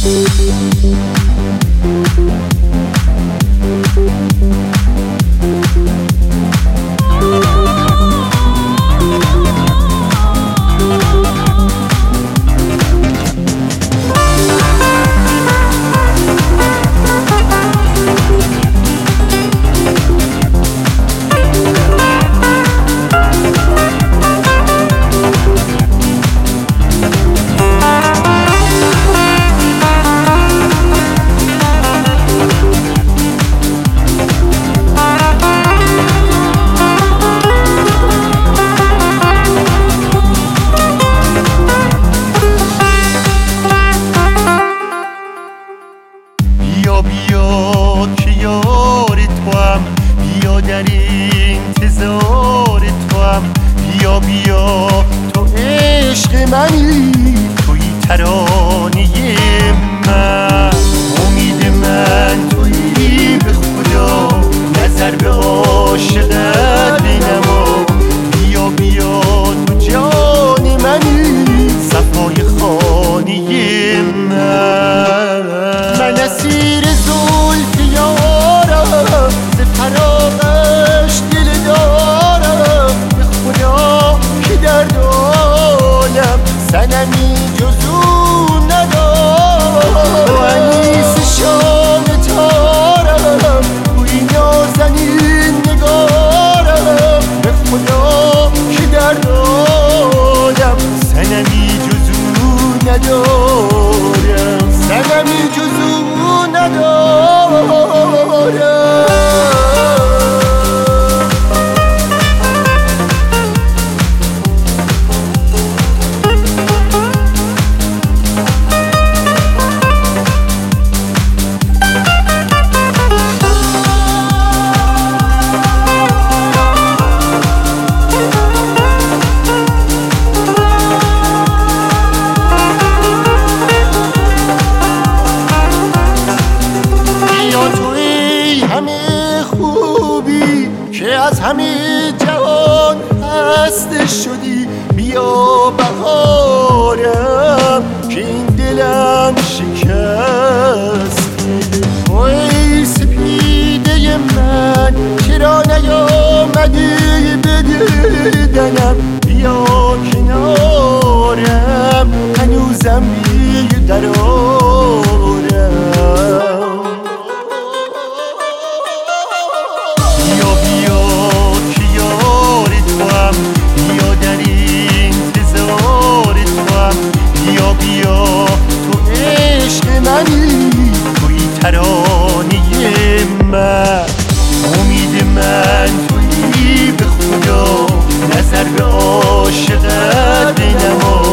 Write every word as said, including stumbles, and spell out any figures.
بیا بیا که یار توام، بیا در انتظار توام. بیا بیا تو عشق منی، توی ترانه من. امید من توی به خدا، نظر به عاشقت بنما. بیا بیا تو جان منی، صفای خانه من. من اسیر زلف یارم، ز فراقش دل دارم. به خدا که در عالم صنمی جز او ندارم. تو انیس شام تارم، توی نازنین نگارم. به خدا که در عالم صنمی جز او ندارم. صنمی جز او ندارم. همه خوبی که از همه جهان هسته شدی، بیا بهارم که این دلم شکست. ای سپیده من چرا نیامدی به دیدنم؟ بیا کنارم هنوزم بی قرارم. بیا تو عشق منی، توی ترانه من. امید من توی به خدا، نظر به عاشقت بنما.